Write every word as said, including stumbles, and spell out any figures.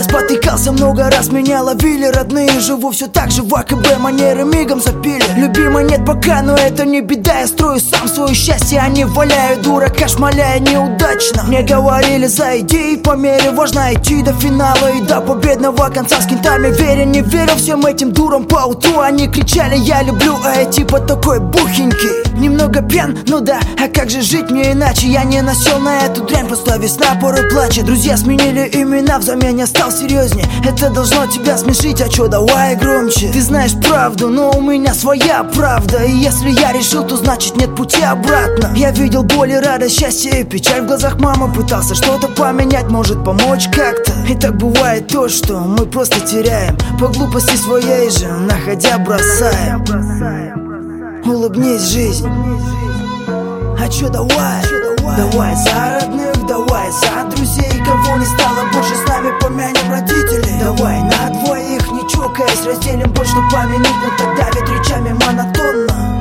Спотыкался много раз, меня ловили родные. Живу все так же, в АКБ манеры мигом запили. Любимой нет пока, но это не беда. Я строю сам свое счастье, а не валяю дурака, шмаляя неудачно. Мне говорили, за идеи по мере важно идти до финала и до победного конца. С кентами веря, не верил всем этим дурам по утру. Они кричали, я люблю, а я типа такой бухенький. Немного пьян, ну да, а как же жить мне иначе? Я не насел на эту дрянь, просто весна порой плачет. Друзья сменили имена, взамен я стал серьезнее. Это должно тебя смешить, а чё, давай громче. Ты знаешь правду, но у меня своя правда. И если я решил, то значит нет пути обратно. Я видел боль и радость, счастье и печаль в глазах мамы. Пытался что-то поменять, может помочь как-то. И так бывает то, что мы просто теряем по глупости своей же, находя бросаем. Улыбнись, жизнь. А чё, давай, давай за родных, давай за друзей. Кого не стало больше с нами, помянем родителей. Давай на двоих, не чокаясь, разделим боль, что помянуть. Но тогда ведь речами монотонно.